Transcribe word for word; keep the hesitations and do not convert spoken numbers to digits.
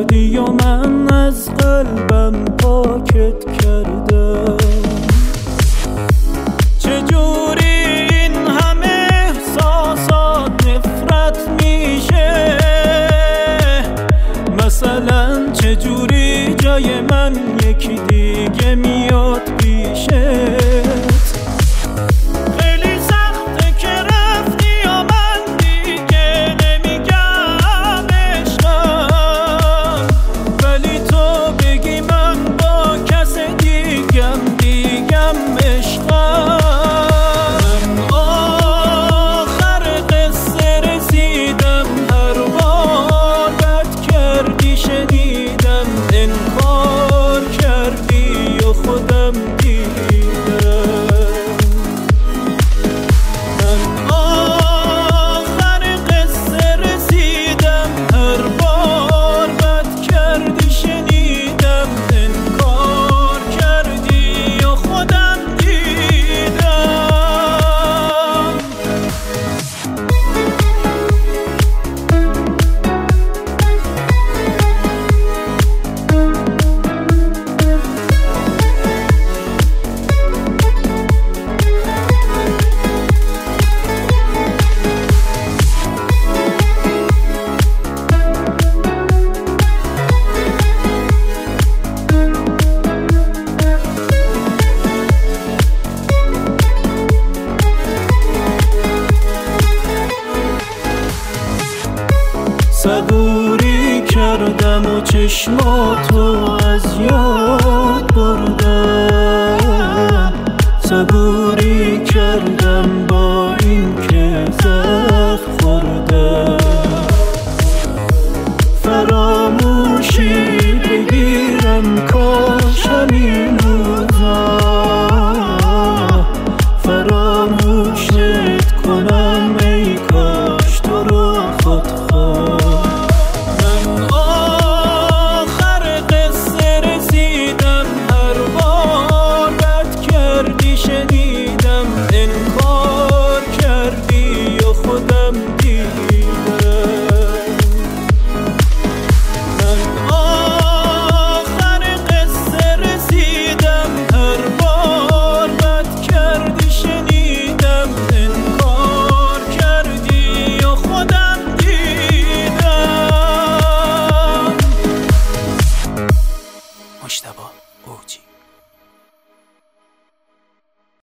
کردی و من از قلبم پاکت کردم. چجوری این همه احساسات نفرت میشه؟ مثلا چجوری جای من یکی دیگه میاد پیشه؟ صبوری کردم و چشماتو از یاد بردم. صبوری کردم با این که زخم خوردم. فراموشی بگیرم کاش همین روزا فراموشت کنم ای کاش تو رو خودخواه. شنیدم انکار کردی و خودم دیدم. من آخر قصه رسیدم هر بار بد کردی شنیدم انکار کردی و خودم دیدم. مجتبی اوجی.